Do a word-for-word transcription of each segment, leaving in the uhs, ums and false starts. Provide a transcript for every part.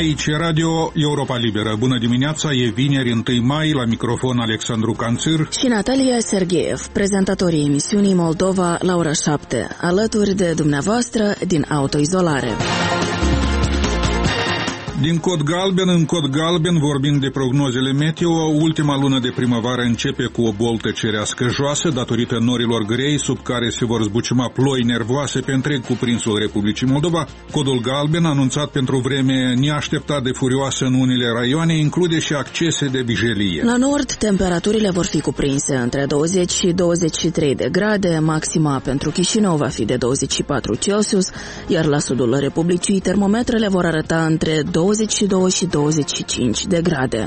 Aici Radio Europa Liberă. Bună dimineața, e vineri întâi mai, la microfon Alexandru Canțir și Natalia Sergeev, prezentatorii emisiunii Moldova la ora șapte, alături de dumneavoastră din autoizolare. Din cod galben în cod galben, vorbind de prognozele meteo, ultima lună de primăvară începe cu o boltă cerească joasă datorită norilor grei sub care se vor zbuciuma ploi nervoase pe întreg cuprinsul Republicii Moldova. Codul galben, anunțat pentru vreme neașteptat de furioasă în unele raioane, include și accese de vijelie. La nord, temperaturile vor fi cuprinse între douăzeci și douăzeci și trei de grade, maxima pentru Chișinău va fi de douăzeci și patru Celsius, iar la sudul Republicii termometrele vor arăta între douăzeci și doi și douăzeci și cinci de grade.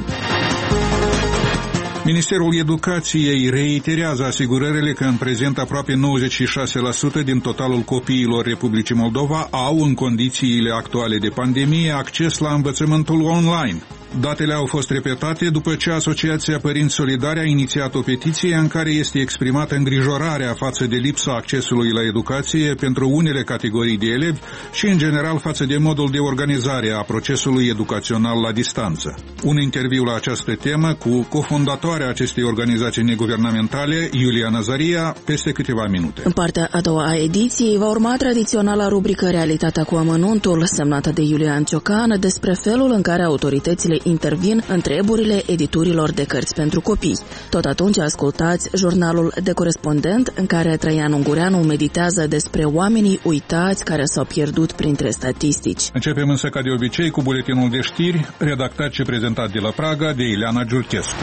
Ministerul Educației reiterează asigurările că în prezent aproape nouăzeci și șase la sută din totalul copiilor Republicii Moldova au, în condițiile actuale de pandemie, acces la învățământul online. Datele au fost repetate după ce Asociația Părinți Solidari a inițiat o petiție în care este exprimată îngrijorarea față de lipsa accesului la educație pentru unele categorii de elevi și, în general, față de modul de organizare a procesului educațional la distanță. Un interviu la această temă cu cofondatoarea acestei organizații neguvernamentale, Iulia Nazaria, peste câteva minute. În partea a doua a ediției va urma tradiționala rubrică Realitatea cu amănuntul, semnată de Iulian Ciocan, despre felul în care autoritățile intervin în treburile editurilor de cărți pentru copii. Tot atunci ascultați jurnalul de corespondent, în care Traian Ungureanu meditează despre oamenii uitați care s-au pierdut printre statistici. Începem însă ca de obicei cu buletinul de știri, redactat și prezentat de la Praga de Ileana Giurchescu.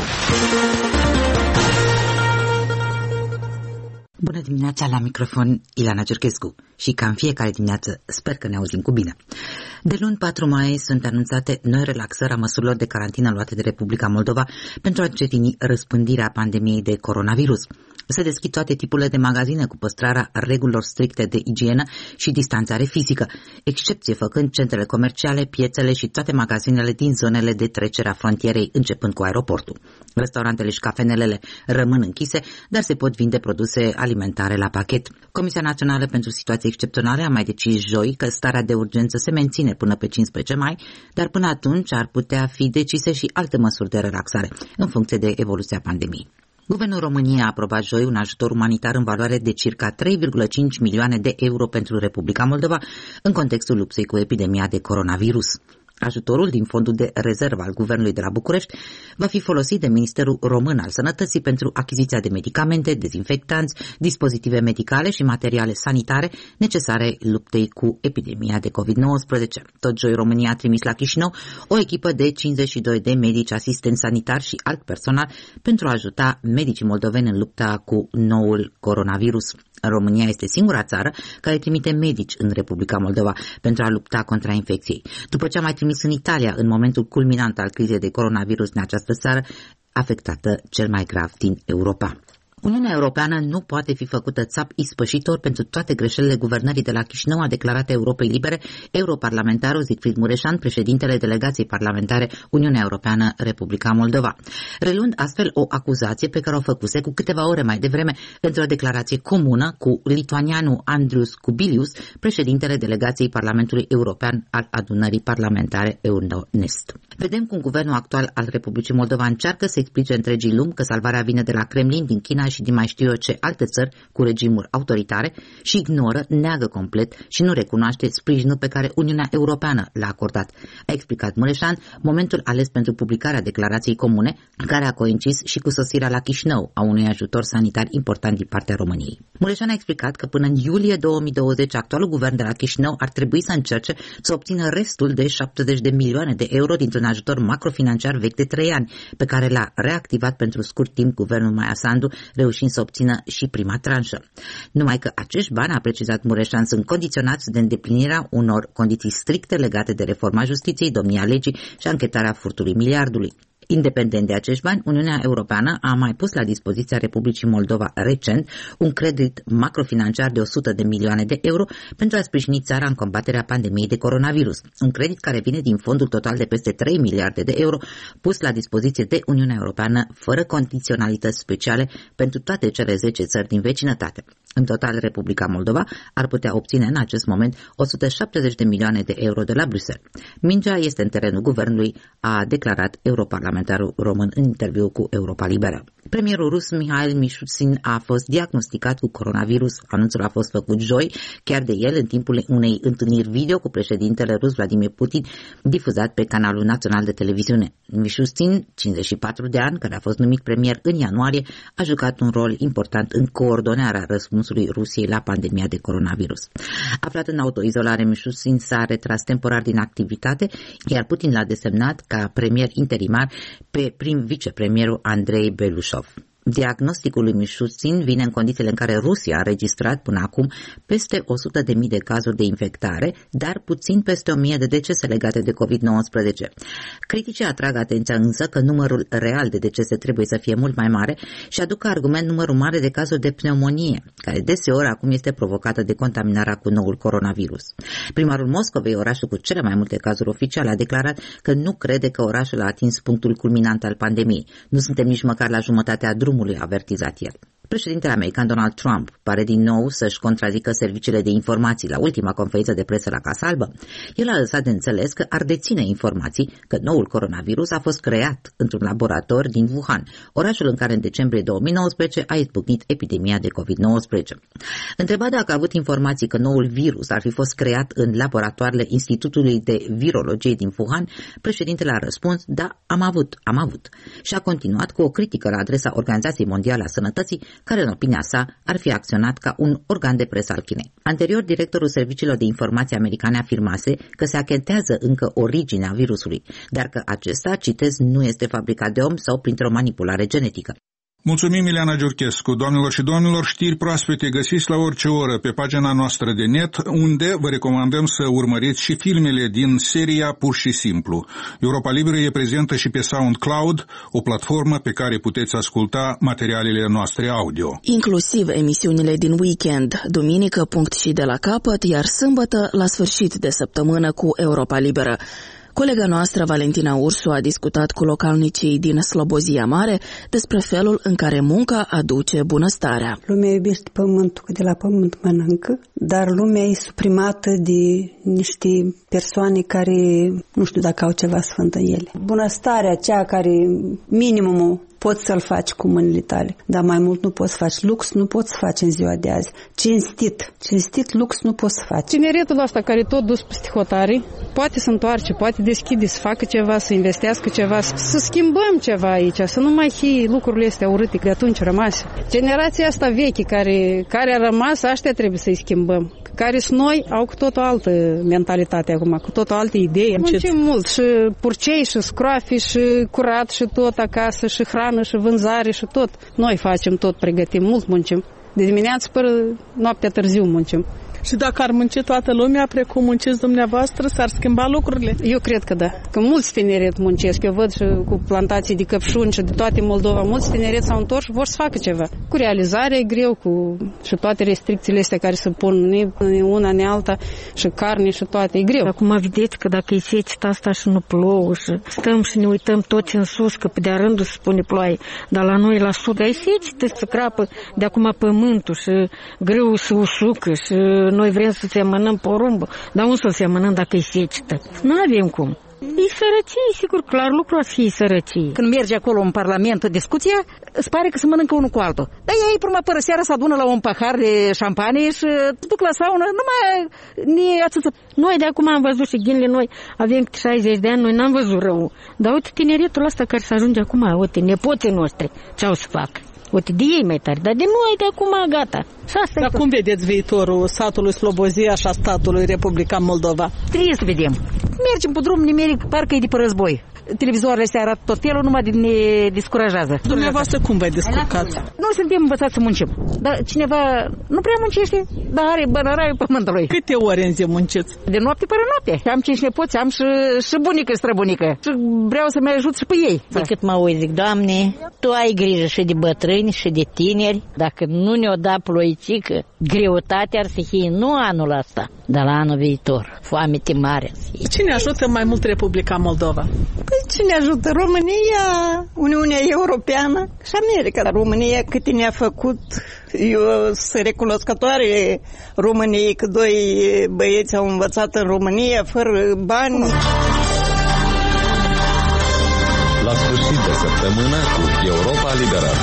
Bună dimineața, la microfon Ileana Giurchescu și ca în fiecare dimineață sper că ne auzim cu bine. De luni patru mai sunt anunțate noi relaxări a măsurilor de carantină luate de Republica Moldova pentru a încetini răspândirea pandemiei de coronavirus. Se deschid toate tipurile de magazine cu păstrarea regulilor stricte de igienă și distanțare fizică, excepție făcând centrele comerciale, piețele și toate magazinele din zonele de trecere a frontierei, începând cu aeroportul. Restaurantele și cafenelele rămân închise, dar se pot vinde produse alimentare la pachet. Comisia Națională pentru Situații Excepționale a mai decis joi că starea de urgență se menține până pe cincisprezece mai, dar până atunci ar putea fi decise și alte măsuri de relaxare, în funcție de evoluția pandemiei. Guvernul României a aprobat joi un ajutor umanitar în valoare de circa trei virgulă cinci milioane de euro pentru Republica Moldova în contextul luptei cu epidemia de coronavirus. Ajutorul din fondul de rezervă al Guvernului de la București va fi folosit de Ministerul Român al Sănătății pentru achiziția de medicamente, dezinfectanți, dispozitive medicale și materiale sanitare necesare luptei cu epidemia de covid nouăsprezece. Tot joi România a trimis la Chișinău o echipă de cincizeci și doi de medici, asistenți sanitari și alt personal pentru a ajuta medicii moldoveni în lupta cu noul coronavirus. România este singura țară care trimite medici în Republica Moldova pentru a lupta contra infecției. După ce a mai trimis în Italia în momentul culminant al crizei de coronavirus în această țară, afectată cel mai grav din Europa. Uniunea Europeană nu poate fi făcută țap ispășitor pentru toate greșelile guvernării de la Chișinău, a declarat Europei Libere europarlamentarul Siegfried Mureșan, președintele delegației parlamentare Uniunea Europeană Republica Moldova, reluând astfel o acuzație pe care o făcuse cu câteva ore mai devreme într-o declarație comună cu lituanianul Andrius Kubilius, președintele delegației Parlamentului European al adunării parlamentare Euronest. Vedem cum guvernul actual al Republicii Moldova încearcă să explice întregii lumi că salvarea vine de la Kremlin, din China și din mai știu eu ce alte țări cu regimuri autoritare și ignoră, neagă complet și nu recunoaște sprijinul pe care Uniunea Europeană l-a acordat. A explicat Mureșan momentul ales pentru publicarea declarației comune, care a coincis și cu sosirea la Chișinău a unui ajutor sanitar important din partea României. Mureșan a explicat că până în iulie două mii douăzeci actualul guvern de la Chișinău ar trebui să încerce să obțină restul de șaptezeci de milioane de euro dintr-un ajutor macrofinanciar vechi de trei ani, pe care l-a reactivat pentru scurt timp guvernul Maia Sandu, reușind să obțină și prima tranșă. Numai că acești bani, a precizat Mureșan, sunt condiționați de îndeplinirea unor condiții stricte legate de reforma justiției, domnia legii și anchetarea furtului miliardului. Independent de acești bani, Uniunea Europeană a mai pus la dispoziția Republicii Moldova recent un credit macrofinanciar de o sută de milioane de euro pentru a sprijini țara în combaterea pandemiei de coronavirus. Un credit care vine din fondul total de peste trei miliarde de euro pus la dispoziție de Uniunea Europeană fără condiționalități speciale pentru toate cele zece țări din vecinătate. În total, Republica Moldova ar putea obține în acest moment o sută șaptezeci de milioane de euro de la Bruxelles. Mingea este în terenul guvernului, a declarat europarlamentarul român în interviu cu Europa Liberă. Premierul rus Mihail Mishustin a fost diagnosticat cu coronavirus. Anunțul a fost făcut joi, chiar de el, în timpul unei întâlniri video cu președintele rus Vladimir Putin, difuzat pe canalul național de televiziune. Mishustin, cincizeci și patru de ani, care a fost numit premier în ianuarie, a jucat un rol important în coordonarea răspunsului Rusiei la pandemia de coronavirus. Aflat în autoizolare, Mishustin s-a retras temporar din activitate, iar Putin l-a desemnat ca premier interimar pe prim vicepremierul Andrei Belușov. Diagnosticul lui Mishustin vine în condițiile în care Rusia a înregistrat până acum peste o sută de mii de cazuri de infectare, dar puțin peste o mie de decese legate de covid nouăsprezece. Criticii atrag atenția însă că numărul real de decese trebuie să fie mult mai mare și aduc argument numărul mare de cazuri de pneumonie, care deseori acum este provocată de contaminarea cu noul coronavirus. Primarul Moscovei, orașul cu cele mai multe cazuri oficiale, a declarat că nu crede că orașul a atins punctul culminant al pandemiei. Nu suntem nici măcar la jumătatea drumului, a avertizat el. Președintele american Donald Trump pare din nou să-și contrazică serviciile de informații la ultima conferință de presă la Casa Albă. El a lăsat de înțeles că ar deține informații că noul coronavirus a fost creat într-un laborator din Wuhan, orașul în care în decembrie două mii nouăsprezece a izbucnit epidemia de covid nouăsprezece. Întrebat dacă a avut informații că noul virus ar fi fost creat în laboratoarele Institutului de Virologie din Wuhan, președintele a răspuns: da, am avut, am avut. Și a continuat cu o critică la adresa Organizației Mondiale a Sănătății, care, în opinia sa, ar fi acționat ca un organ de presă al Chinei. Anterior, directorul serviciilor de informații americane afirmase că se achetează încă originea virusului, dar că acesta, citez, nu este fabricat de om sau printr-o manipulare genetică. Mulțumim, Ileana Giurchescu. Doamnelor și domnilor, știri proaspete găsiți la orice oră pe pagina noastră de net, unde vă recomandăm să urmăriți și filmele din seria Pur și Simplu. Europa Liberă e prezentă și pe SoundCloud, o platformă pe care puteți asculta materialele noastre audio. Inclusiv emisiunile din weekend, duminică, punct și de la capăt, iar sâmbătă, la sfârșit de săptămână cu Europa Liberă. Colega noastră, Valentina Ursu, a discutat cu localnicii din Slobozia Mare despre felul în care munca aduce bunăstarea. Lumea iubește pământul, că de la pământ mănâncă, dar lumea e suprimată de niște persoane care nu știu dacă au ceva sfânt în ele. Bunăstarea, cea care minimumul poți să-l faci cu mâinile tale, dar mai mult nu poți să faci. Lux nu poți să faci în ziua de azi. Cinstit. Cinstit lux nu poți să faci. Tineretul ăsta care tot dus peste hotare, poate să întoarce, poate deschide, să facă ceva, să investească ceva, să schimbăm ceva aici, să nu mai fie lucrurile astea urâte de atunci rămase. Generația asta veche care, care a rămas, aștia trebuie să-i schimbăm. Care sunt noi, au cu tot o altă mentalitate acum, cu tot o altă idee. Muncim mult, și purcei, și scroafi, și curat, și tot acasă, și hrană, și vânzare, și tot. Noi facem tot, pregătim, mult muncim. De dimineață până noaptea târziu muncim. Și dacă ar munci toată lumea, precum munciți dumneavoastră, s-ar schimba lucrurile? Eu cred că da. Că mulți tineret muncesc. Eu văd și cu plantații de căpșuni și de toate Moldova. Mulți tineret s-au întors și vor să facă ceva. Cu realizarea e greu, cu și toate restricțiile astea care se pun ni una, ni alta, și carne și toate. E greu. Acum vedeți că dacă e seceta asta și nu plouă și stăm și ne uităm toți în sus, că pe de-a rândul se spune ploaie, dar la noi la sud ai secetă, se crapă de acum pământul și greu se usucă și noi vrem să semănăm porumbul, dar unde să semănăm dacă e secetă? Nu avem cum. E sărăcie, sigur, clar, lucrul o să fie sărăcie. Când merge acolo în Parlament discuția, îți pare că se mănâncă unul cu altul. Dar ei, până pără seara, se adună la un pahar de șampanie și duc la saună, numai ne atât. Noi de acum am văzut și ghinile, noi avem șaizeci de ani, noi n-am văzut rău. Dar uite tineretul ăsta care se ajunge acum, uite, nepoții noștri, ce au să facă? Uite, de ei mai tare, dar de noi de acum gata. Dar cum vedeți viitorul satului Slobozia și a statului Republica Moldova? Trebuie să vedem. Mergem pe drum nimeric, parcă e de pe război. televizoarele se arată tot felul, numai ne descurajează. Dumneavoastră cum vă descurcați? Nu suntem învățați să muncim. Dar cineva nu prea muncește, dar are bănăraiul pământului. Câte ore în zi munciți? De noapte până noapte. Am cinci nepoți, am și, și bunică, străbunică. Și vreau să mai ajut și pe ei. De cât mă uit, zic, Doamne, Tu ai grijă și de bătrâni și de tineri. Dacă nu ne-o da ploițică, greutatea ar să fie nu anul ăsta, dar la anul viitor. Foamete mare. Cine ajută mai mult Republica Moldova? Păi cine ajută? România, Uniunea Europeană și America. România câte ne-a făcut, eu sunt recunoscătoare României că doi băieți au învățat în România fără bani. La sfârșit de săptămână cu Europa Liberă.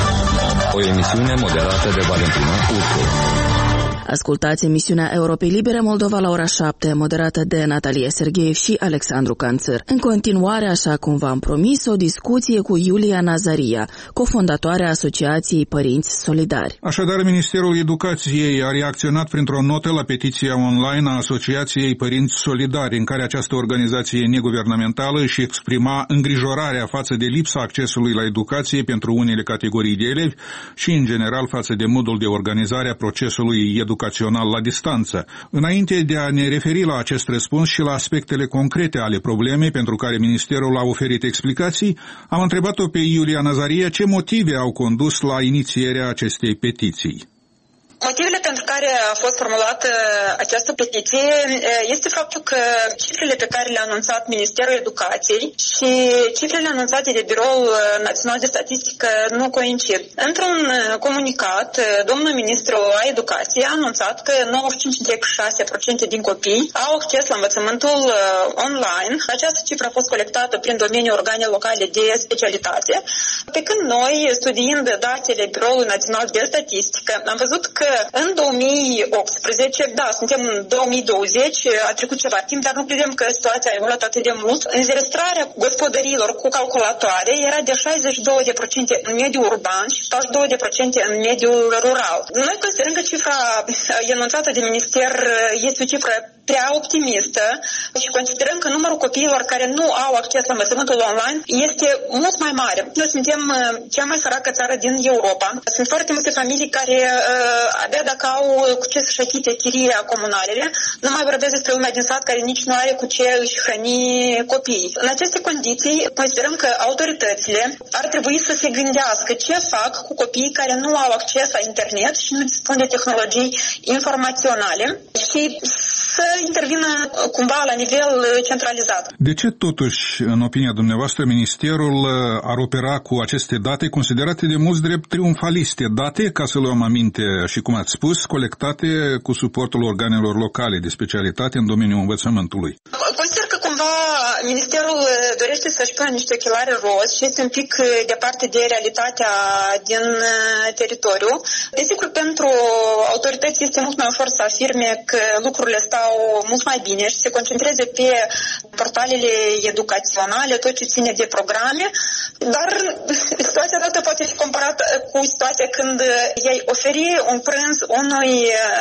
O emisiune moderată de Valentina Urcu. Ascultați emisiunea Europei Libere Moldova la ora șapte, moderată de Natalia Sergeev și Alexandru Canțăr. În continuare, așa cum v-am promis, o discuție cu Iulia Nazaria, cofondatoarea Asociației Părinți Solidari. Așadar, Ministerul Educației a reacționat printr-o notă la petiția online a Asociației Părinți Solidari, în care această organizație neguvernamentală își exprima îngrijorarea față de lipsa accesului la educație pentru unele categorii de elevi și, în general, față de modul de organizare a procesului educațional educațional la distanță. Înainte de a ne referi la acest răspuns și la aspectele concrete ale problemei pentru care Ministerul a oferit explicații, am întrebat-o pe Iulia Nazaria ce motive au condus la inițierea acestei petiții. Motivele pentru care a fost formulată această petiție este faptul că cifrele pe care le-a anunțat Ministerul Educației și cifrele anunțate de Biroul Național de Statistică nu coincid. Într-un comunicat, domnul ministru a Educației a anunțat că nouăzeci și cinci virgulă șase la sută din copii au acces la învățământul online. Această cifră a fost colectată prin domeniul organe locale de specialitate, pe când noi, studiind datele Biroului Național de Statistică, am văzut că în două mii optsprezece, da, suntem în două mii douăzeci, a trecut ceva timp, dar nu credem că situația a evoluat atât de mult. Înregistrarea gospodăriilor cu calculatoare era de șaizeci și doi la sută în mediul urban și patruzeci și doi la sută în mediul rural. Noi considerăm că cifra enunțată de minister este o cifră prea optimistă și considerăm că numărul copiilor care nu au acces la învățământul online este mult mai mare. Noi suntem cea mai săracă țară din Europa. Sunt foarte multe familii care uh, abia dacă au cu ce să-și achite chiria comunalele, nu mai vorbesc despre lumea din sat care nici nu are cu ce își hrăni copiii. În aceste condiții, considerăm că autoritățile ar trebui să se gândească ce fac cu copiii care nu au acces la internet și nu dispun de tehnologii informaționale și să intervină cumva la nivel centralizat. De ce totuși, în opinia dumneavoastră, Ministerul ar opera cu aceste date considerate de mulți drept triumfaliste, date, ca să luăm aminte și cum ați spus, colectate cu suportul organelor locale de specialitate în domeniul învățământului? Consider că cumva Ministerul dorește să-și pună niște ochelari roz și este un pic departe de realitatea din teritoriu. Desigur, pentru autorități este mult mai ușor să afirme că lucrurile stau mult mai bine și se concentreze pe portalele educaționale, tot ce ține de programe, dar situația dată poate fi comparată cu situația când ei oferi un prânz unui,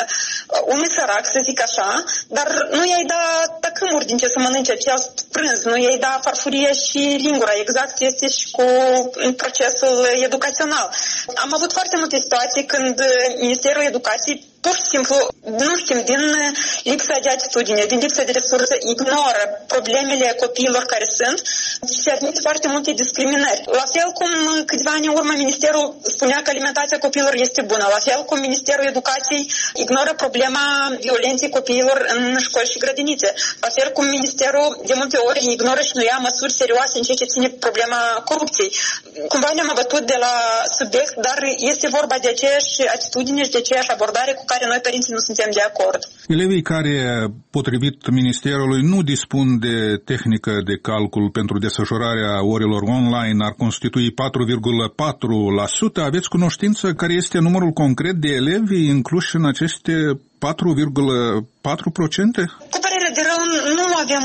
unui sărac, să zic așa, dar nu i-ai da tăcâmuri din ce să mănânce acel prânz, nu i-ai da farfurie și lingura. Exact este și cu procesul educațional. Am avut foarte multe situații când Ministerul Educației pur și simplu, nu știm, din lipsa de atitudine, din lipsa de resurse, ignoră problemele copiilor care sunt și admit foarte multe discriminări. La fel cum câțiva ani în urmă Ministerul spunea că alimentația copiilor este bună, la fel cum Ministerul Educației ignoră problema violenței copiilor în școli și grădinițe, la fel cum Ministerul de multe ori ignoră și nu ia măsuri serioase în ceea ce ține problema corupției. Cumva ne-am abătut de la subiect, dar este vorba de aceeași atitudine și de aceeași abordare cu care noi părinții nu suntem de acord. Elevii care, potrivit Ministerului, nu dispun de tehnică de calcul pentru desfășurarea orelor online ar constitui patru virgulă patru la sută. Aveți cunoștință care este numărul concret de elevi incluși în aceste patru virgulă patru la sută? Cu părere de rău, nu avem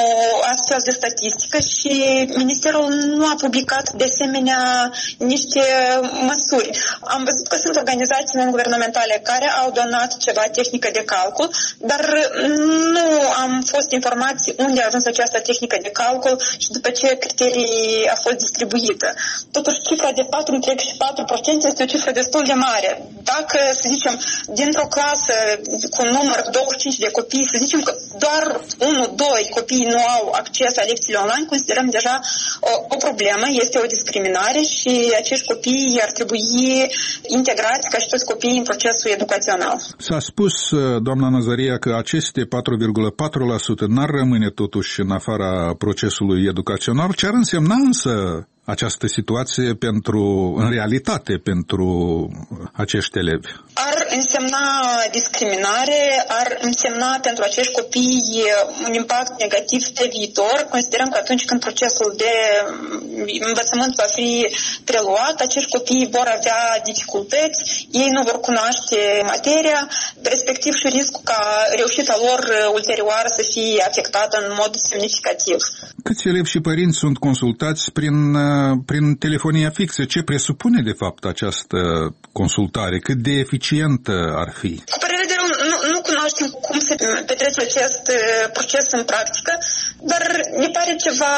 o astfel de statistică și Ministerul nu a publicat de asemenea niște măsuri. Am văzut că sunt organizații non-guvernamentale care au donat ceva tehnică de calcul, dar nu am fost informați unde a ajuns această tehnică de calcul și după ce criterii a fost distribuită. Totuși, cifra de patru virgulă patru la sută este o cifră destul de mare. Dacă, să zicem, dintr-o clasă cu un număr douăzeci și cinci de copii, să zicem că doar unu doi copii nu au acces la lecțiile online, considerăm deja o, o problemă, este o discriminare și acești copii ar trebui integrați ca și toți copiii în procesul educațional. S-a spus, doamna Nazaria, că aceste patru virgulă patru la sută n-ar rămâne totuși în afara procesului educațional. Ce ar însemna însă această situație pentru, în realitate pentru acești elevi? Ar însemna discriminare, ar însemna pentru acești copii un impact negativ pe viitor. Considerăm că atunci când procesul de învățământ va fi preluat, acești copii vor avea dificultăți, ei nu vor cunoaște materia, respectiv și riscul ca reușita lor ulterioară să fie afectată în mod semnificativ. Câți elevi și părinți sunt consultați prin prin telefonia fixă? Ce presupune de fapt această consultare? Cât de eficientă ar fi? Cu părere de rău, nu, nu cunoaștem cum se petrece acest proces în practică, dar ne pare ceva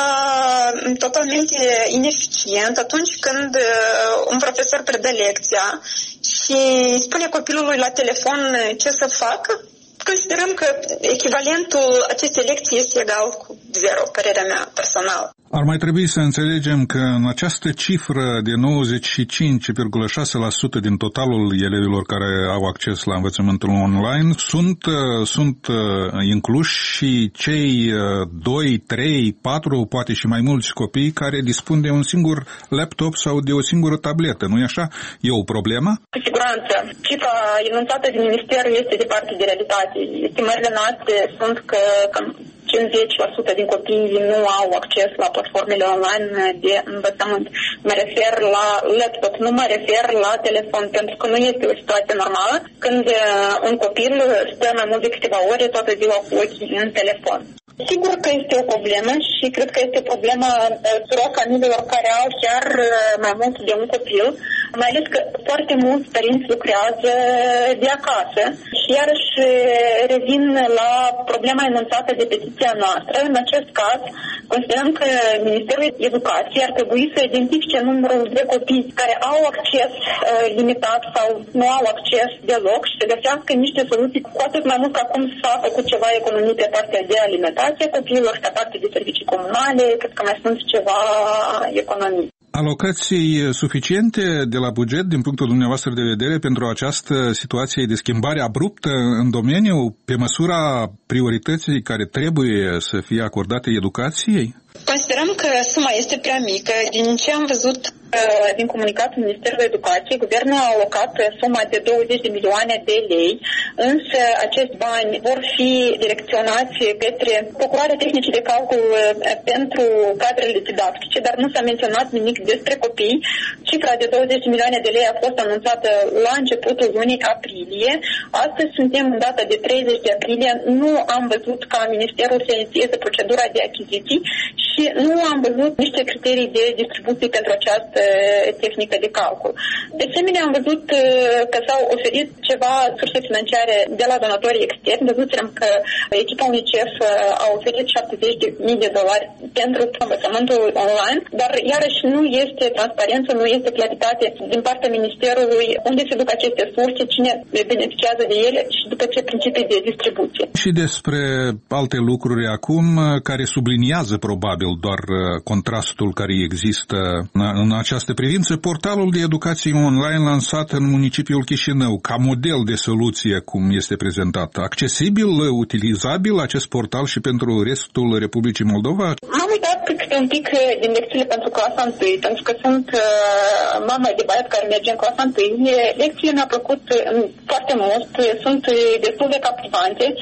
totalmente ineficient atunci când un profesor predă lecția și spune copilului la telefon ce să facă. Considerăm că echivalentul acestei lecții este egal cu zero, părerea mea personală. Ar mai trebui să înțelegem că în această cifră de nouăzeci și cinci virgulă șase la sută din totalul elevilor care au acces la învățământul online sunt, sunt incluși și cei doi, trei, patru, poate și mai mulți copii care dispun de un singur laptop sau de o singură tabletă, nu-i așa? E o problemă? Cu siguranță. Cifra enunțată de minister este departe de realitate. Estimările noastre sunt că cincizeci la sută din copii nu au acces la platformele online de învățământ. Mă refer la laptop, nu mă refer la telefon, pentru că nu este o situație normală când un copil stă mai mult de câteva ore toată ziua cu ochii în telefon. Sigur că este o problemă și cred că este o problemă tuturor familiilor care au chiar mai mult de un copil, mai ales că foarte mulți părinți lucrează de acasă și iarăși revin la problema enunțată de petiția noastră. În acest caz, considerăm că Ministerul Educației ar trebui să identifice numărul de copii care au acces uh, limitat sau nu au acces deloc și să găsească niște soluții, cu atât mai mult ca cum să facă cu ceva economii pe partea de alimentație copiilor, pe partea de servicii comunale, cred că mai sunt ceva economii. Alocații suficiente de la buget, din punctul dumneavoastră de vedere, pentru această situație de schimbare abruptă în domeniu, pe măsura priorității care trebuie să fie acordate educației? Considerăm că suma este prea mică. Din ce am văzut din comunicatul Ministerului Educației, guvernul a alocat suma de douăzeci de milioane de lei, însă acești bani vor fi direcționați către procurarea tehnicii de calcul pentru cadrele didactice, dar nu s-a menționat nimic despre copii. Cifra de douăzeci de milioane de lei a fost anunțată la începutul lunii aprilie. Astăzi suntem în data de treizeci de aprilie. Nu am văzut ca Ministerul să inițieze procedura de achiziții și nu am văzut niște criterii de distribuție pentru această tehnică de calcul. De asemenea, am văzut că s-au oferit ceva surse financiare de la donatorii externi. Văzuțem că echipa UNICEF a oferit șaptezeci de mii de dolari pentru învățământul online, dar iarăși nu este transparență, nu este claritate din partea Ministerului unde se duc aceste surse, cine beneficiază de ele și după ce principii de distribuție. Și despre alte lucruri acum care subliniază probabil doar contrastul care există în această privință, portalul de educație online lansat în municipiul Chișinău ca model de soluție, cum este prezentat. Accesibil, utilizabil acest portal și pentru restul Republicii Moldova? M-am uitat câte un pic din lecțiile pentru clasa întâi, pentru că sunt uh, mama de băiat care merge în clasa întâi. Lecțiile mi-au plăcut foarte mult, sunt destul de captivante și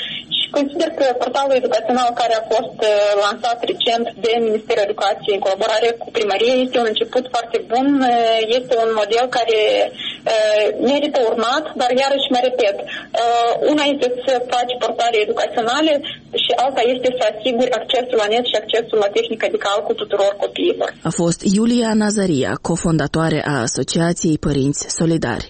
Consider că portalul educațional care a fost lansat recent de Ministerul Educației în colaborare cu primărie este un început foarte bun, este un model care merită urmat, dar iarăși mă repet, una este să faci portale educaționale și alta este să asiguri accesul la net și accesul la tehnică de calcul tuturor copiilor. A fost Iulia Nazaria, cofondatoare a Asociației Părinți Solidari.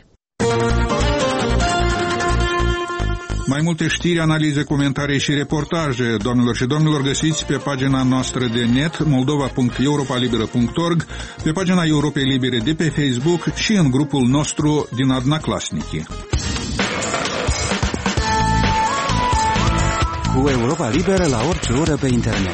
Mai multe știri, analize, comentarii și reportaje, doamnelor și domnilor, găsiți pe pagina noastră de net moldova punct europa liberă punct org, pe pagina Europei Libere de pe Facebook și în grupul nostru din Adnaclasnici. Cu Europa Liberă la orice oră pe internet.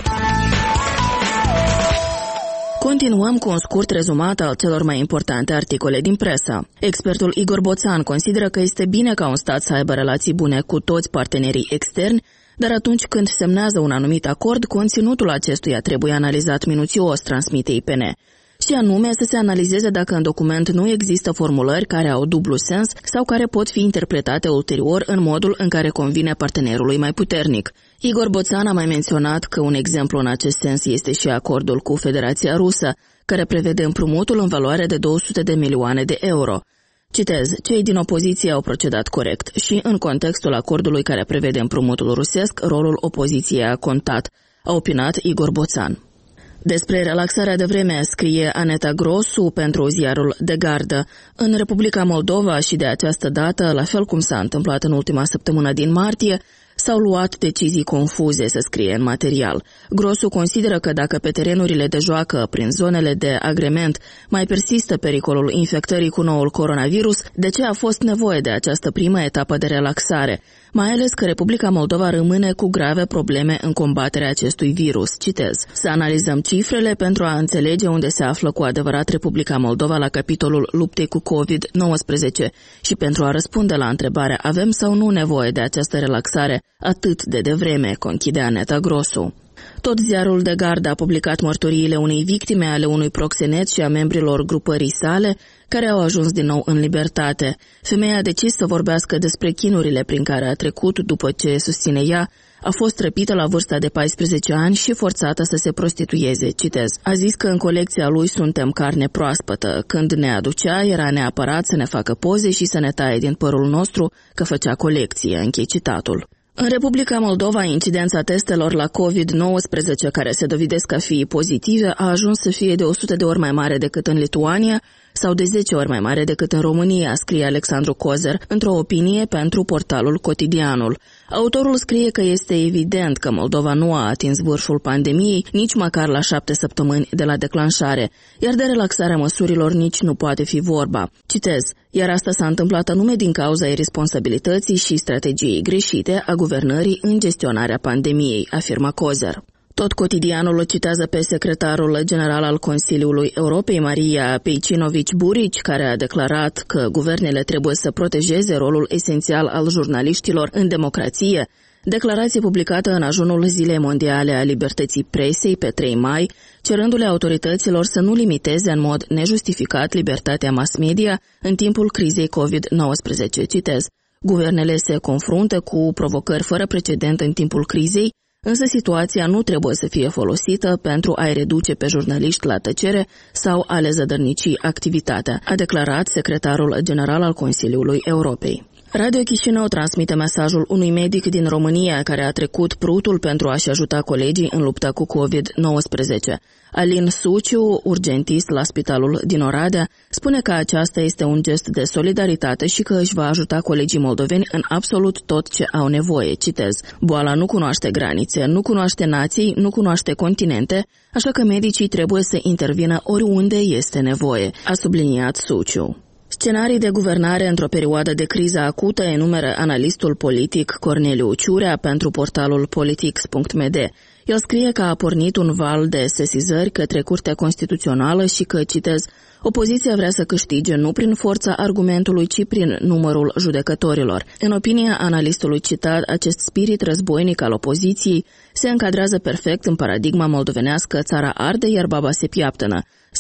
Continuăm cu un scurt rezumat al celor mai importante articole din presă. Expertul Igor Boțan consideră că este bine ca un stat să aibă relații bune cu toți partenerii externi, dar atunci când semnează un anumit acord, conținutul acestuia trebuie analizat minuțios, transmite I P N. Și anume să se analizeze dacă în document nu există formulări care au dublu sens sau care pot fi interpretate ulterior în modul în care convine partenerului mai puternic. Igor Boțan a mai menționat că un exemplu în acest sens este și acordul cu Federația Rusă, care prevede împrumutul în valoare de două sute de milioane de euro. Citez, cei din opoziție au procedat corect și în contextul acordului care prevede împrumutul rusesc, rolul opoziției a contat, a opinat Igor Boțan. Despre relaxarea de vreme scrie Aneta Grosu pentru ziarul De Gardă. În Republica Moldova și de această dată, la fel cum s-a întâmplat în ultima săptămână din martie, s-au luat decizii confuze, se scrie în material. Grosu consideră că dacă pe terenurile de joacă, prin zonele de agrement, mai persistă pericolul infectării cu noul coronavirus, de ce a fost nevoie de această primă etapă de relaxare? Mai ales că Republica Moldova rămâne cu grave probleme în combaterea acestui virus. Citez. Să analizăm cifrele pentru a înțelege unde se află cu adevărat Republica Moldova la capitolul luptei cu covid nouăsprezece și pentru a răspunde la întrebarea avem sau nu nevoie de această relaxare atât de devreme, conchide Aneta Grosu. Tot ziarul De Gardă a publicat mărturiile unei victime ale unui proxenet și a membrilor grupării sale, care au ajuns din nou în libertate. Femeia a decis să vorbească despre chinurile prin care a trecut după ce, susține ea, a fost răpită la vârsta de paisprezece ani și forțată să se prostitueze. Citez. A zis că în colecția lui suntem carne proaspătă. Când ne aducea, era neapărat să ne facă poze și să ne taie din părul nostru, că făcea colecție. Închei citatul. În Republica Moldova, incidența testelor la covid nouăsprezece care se dovedesc a fi pozitive a ajuns să fie de o sută de ori mai mare decât în Lituania sau de zece ori mai mare decât în România, scrie Alexandru Cozer, într-o opinie pentru portalul Cotidianul. Autorul scrie că este evident că Moldova nu a atins vârful pandemiei nici măcar la șapte săptămâni de la declanșare, iar de relaxarea măsurilor nici nu poate fi vorba. Citez, iar asta s-a întâmplat anume din cauza irresponsabilității și strategiei greșite a guvernării în gestionarea pandemiei, afirmă Cozer. Tot Cotidianul o citează pe secretarul general al Consiliului Europei, Maria Pejcinovici-Burici, care a declarat că guvernele trebuie să protejeze rolul esențial al jurnaliștilor în democrație, declarație publicată în ajunul Zilei Mondiale a Libertății Presei pe trei mai, cerându-le autorităților să nu limiteze în mod nejustificat libertatea mass media în timpul crizei covid nouăsprezece. Citez, guvernele se confruntă cu provocări fără precedent în timpul crizei, însă situația nu trebuie să fie folosită pentru a-i reduce pe jurnaliști la tăcere sau a le zădărnici activitatea, a declarat secretarul general al Consiliului Europei. Radio Chișinău transmite mesajul unui medic din România care a trecut prutul pentru a-și ajuta colegii în lupta cu covid nouăsprezece. Alin Suciu, urgentist la spitalul din Oradea, spune că aceasta este un gest de solidaritate și că își va ajuta colegii moldoveni în absolut tot ce au nevoie. Citez, boala nu cunoaște granițe, nu cunoaște nații, nu cunoaște continente, așa că medicii trebuie să intervină oriunde este nevoie, a subliniat Suciu. Scenarii de guvernare într-o perioadă de criză acută enumeră analistul politic Corneliu Ciurea pentru portalul politics punct m d. El scrie că a pornit un val de sesizări către Curtea Constituțională și că, citez, opoziția vrea să câștige nu prin forța argumentului, ci prin numărul judecătorilor. În opinia analistului citat, acest spirit războinic al opoziției se încadrează perfect în paradigma moldovenească țara arde, iar baba se piaptănă,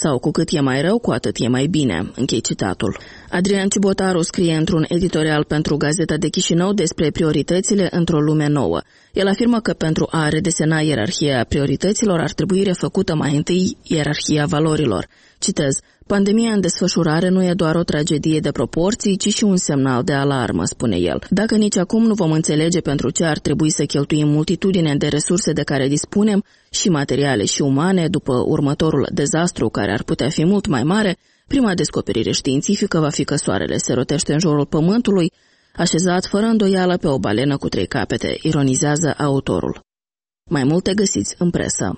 sau cu cât e mai rău, cu atât e mai bine. Închei citatul. Adrian Cibotaru scrie într-un editorial pentru Gazeta de Chișinău despre prioritățile într-o lume nouă. El afirmă că pentru a redesena ierarhia priorităților ar trebui refăcută mai întâi ierarhia valorilor. Citez: pandemia în desfășurare nu e doar o tragedie de proporții, ci și un semnal de alarmă, spune el. Dacă nici acum nu vom înțelege pentru ce ar trebui să cheltuim multitudine de resurse de care dispunem, și materiale și umane, după următorul dezastru care ar putea fi mult mai mare, prima descoperire științifică va fi că soarele se rotește în jurul Pământului, așezat fără îndoială pe o balenă cu trei capete, ironizează autorul. Mai multe găsiți în presă.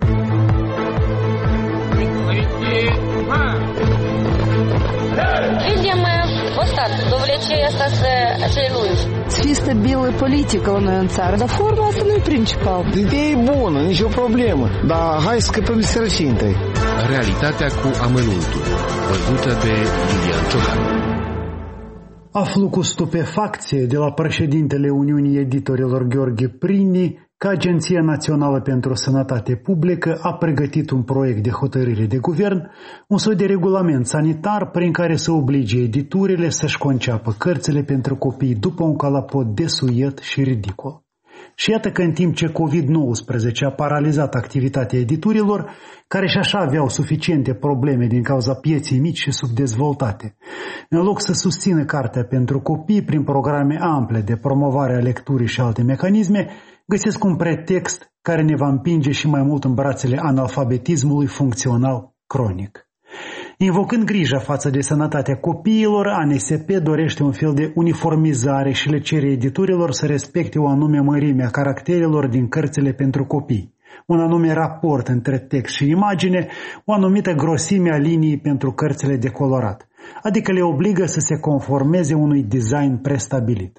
Видим вот так, довлечение цей lungi. Fi stabilă politică la noi în țară, dar forma asta nu e principal. Ideea e bună, nicio problemă, dar hai să scăpăm de sărăcie întâi. Realitatea cu amănuntul, văzută de Iulian Ciocan. Aflu cu stupefacție de la președintele Uniunii Editorilor Gheorghe Prini că Agenția Națională pentru Sănătate Publică a pregătit un proiect de hotărâre de guvern, un soi de regulament sanitar prin care să oblige editurile să-și conceapă cărțile pentru copii după un calapot desuiet și ridicol. Și iată că în timp ce covid nouăsprezece a paralizat activitatea editurilor, care și așa aveau suficiente probleme din cauza pieței mici și subdezvoltate, în loc să susțină cartea pentru copii prin programe ample de promovare a lecturii și alte mecanisme, găsesc un pretext care ne va împinge și mai mult în brațele analfabetismului funcțional cronic. Invocând grija față de sănătatea copiilor, A N S P dorește un fel de uniformizare și le cere editurilor să respecte o anume mărime a caracterelor din cărțile pentru copii, un anume raport între text și imagine, o anumită grosime a liniei pentru cărțile de colorat, adică le obligă să se conformeze unui design prestabilit.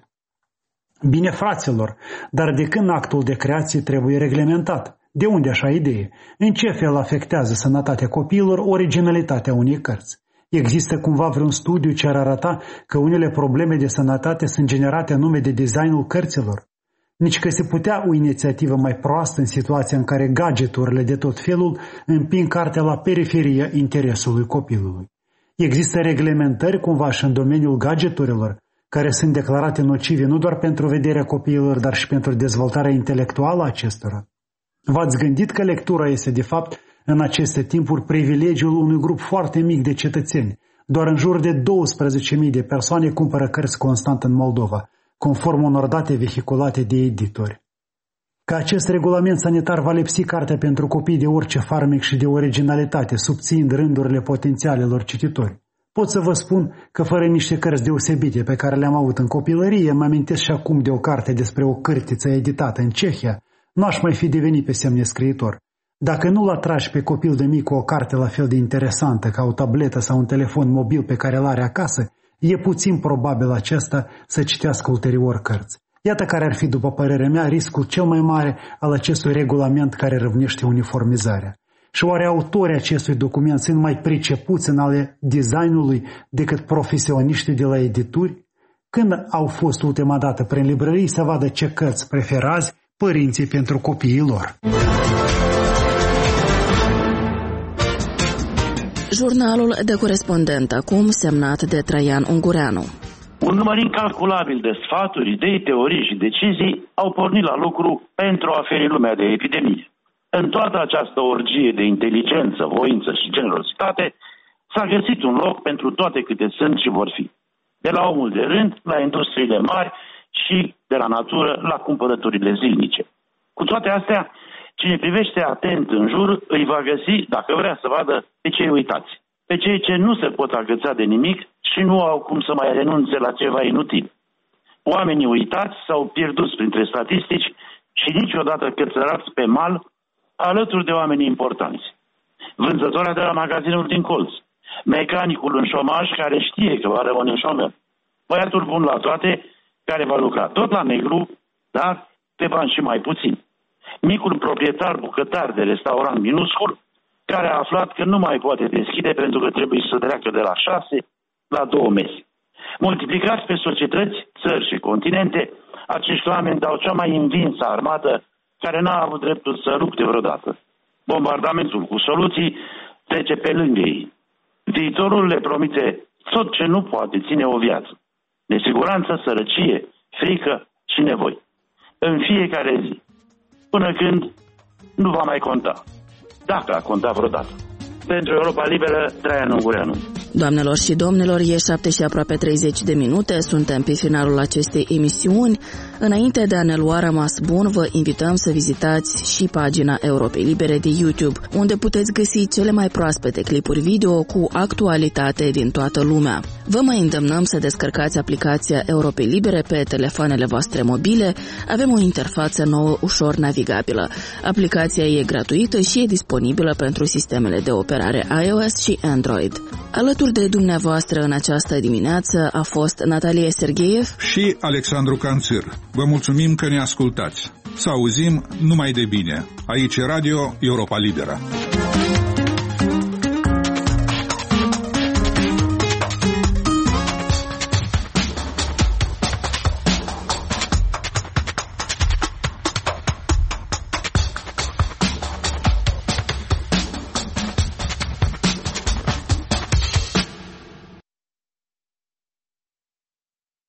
Bine, fraților, dar de când actul de creație trebuie reglementat? De unde așa idee? În ce fel afectează sănătatea copiilor originalitatea unei cărți? Există cumva vreun studiu ce ar arăta că unele probleme de sănătate sunt generate în nume de designul cărților? Nici că se putea o inițiativă mai proastă în situația în care gadgeturile de tot felul împing cartea la periferia interesului copilului. Există reglementări cumva și în domeniul gadgeturilor, care sunt declarate nocive nu doar pentru vederea copiilor, dar și pentru dezvoltarea intelectuală a acestora. V-ați gândit că lectura este, de fapt, în aceste timpuri, privilegiul unui grup foarte mic de cetățeni? Doar în jur de douăsprezece mii de persoane cumpără cărți constant în Moldova, conform unor date vehiculate de editori. Că acest regulament sanitar va lipsi cartea pentru copii de orice farmec și de originalitate, subțind rândurile potențialelor cititori. Pot să vă spun că fără niște cărți deosebite pe care le-am avut în copilărie, mă amintesc și acum de o carte despre o cârtiță editată în Cehia, n-aș mai fi devenit pe semne scriitor. Dacă nu-l atragi pe copil de mic cu o carte la fel de interesantă ca o tabletă sau un telefon mobil pe care îl are acasă, e puțin probabil acesta să citească ulterior cărți. Iată care ar fi, după părerea mea, riscul cel mai mare al acestui regulament care răvnește uniformizarea. Și oare autorii acestui document sunt mai pricepuți în ale designului decât profesioniștii de la edituri? Când au fost ultima dată prin librării să vadă ce cărți preferați părinții pentru copiii lor? Jurnalul de corespondent, acum semnat de Traian Ungureanu. Un număr incalculabil de sfaturi, idei, teorii și decizii au pornit la lucru pentru a feri lumea de epidemie. În toată această orgie de inteligență, voință și generozitate s-a găsit un loc pentru toate câte sunt și vor fi. De la omul de rând, la industriile mari și de la natură la cumpărăturile zilnice. Cu toate astea, cine privește atent în jur îi va găsi, dacă vrea să vadă, pe cei uitați. Pe cei ce nu se pot agăța de nimic și nu au cum să mai renunțe la ceva inutil. Oamenii uitați s-au pierdut printre statistici și niciodată cățărați pe mal alături de oamenii importanți. Vânzătoarea de la magazinul din colț, mecanicul în șomaj care știe că va rămâne în șomer, băiatul bun la toate care va lucra tot la negru, dar pe bani și mai puțin. Micul proprietar bucătar de restaurant minuscul care a aflat că nu mai poate deschide pentru că trebuie să treacă de la șase la două mese. Multiplicați pe societăți, țări și continente, acești oameni dau cea mai învinsă armată care n-a avut dreptul să lupte vreodată. Bombardamentul cu soluții trece pe lângă ei. Viitorul le promite tot ce nu poate ține o viață. Nesiguranță, sărăcie, frică și nevoi. În fiecare zi. Până când nu va mai conta. Dacă a contat vreodată. Pentru Europa Liberă, Traian Ungureanu. Doamnelor și domnilor, e șapte și aproape treizeci de minute, suntem pe finalul acestei emisiuni. Înainte de a ne lua rămas bun, vă invităm să vizitați și pagina Europei Libere de YouTube, unde puteți găsi cele mai proaspete clipuri video cu actualitate din toată lumea. Vă mai îndemnăm să descărcați aplicația Europei Libere pe telefoanele voastre mobile. Avem o interfață nouă, ușor navigabilă. Aplicația e gratuită și e disponibilă pentru sistemele de operare iOS și Android. Alături de dumneavoastră în această dimineață a fost Natalia Sergeev și Alexandru Canțir. Vă mulțumim că ne ascultați. Să auzim numai de bine. Aici e Radio Europa Liberă.